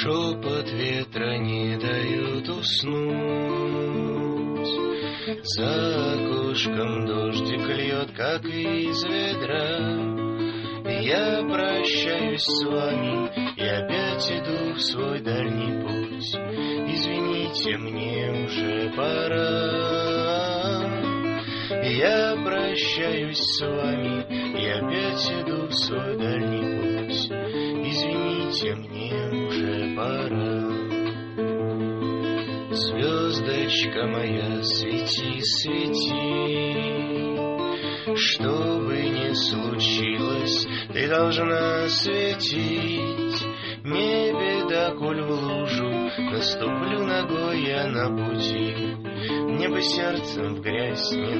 Шепот ветра не дает уснуть. За окошком дождик льет, как из ведра. Я прощаюсь с вами и опять иду в свой дальний путь. Извините, мне уже пора. Я прощаюсь с вами и опять иду в свой дальний путь. Извините, мне уже пора. Звездочка моя, свети, свети. Что бы ни случилось, ты должна светить. Не беда, коль в лужу наступлю ногой я на пути. Мне бы сердцем в грязь не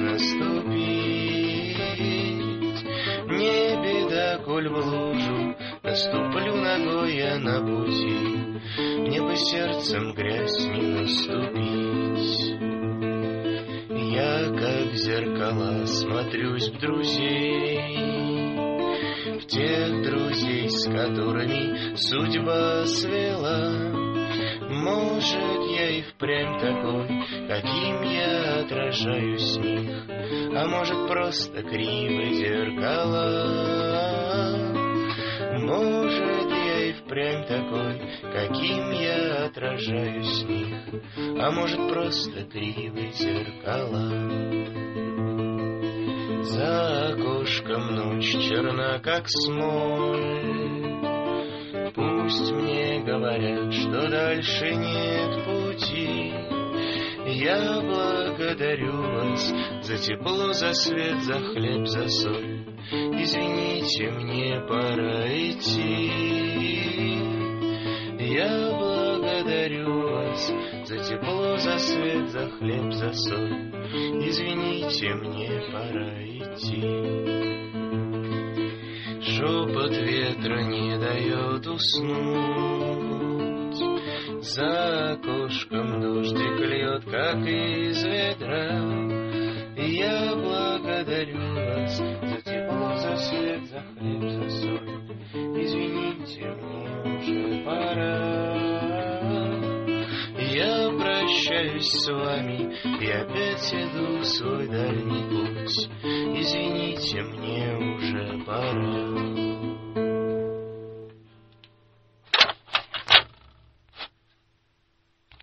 наступить. Не беда, коль в лужу наступлю ногой я на пути. Мне бы сердцем в грязь не наступить. Я, как в зеркала, смотрюсь в друзей, в тех друзей, с которыми судьба свела. Может, я и впрямь такой, каким я отражаюсь в них, а может, просто кривые зеркала. Может, я и впрямь такой, каким я отражаюсь в них, а может, просто кривые зеркала. За окошком ночь черна, как смоль. Пусть мне говорят, что дальше нет пути. Я благодарю вас за тепло, за свет, за хлеб, за соль. Извините, мне пора идти. Я благодарю вас за тепло, за свет, за хлеб, за соль. Извините, мне пора идти. Шепот ветра не дает уснуть. За окошком дождик льет, как из ведра. Я благодарю вас за тепло, за свет, за хлеб, за соль. Извините, мне уже пора. Я прощаюсь с вами и опять иду в свой дальний путь. Извините, мне уже пора.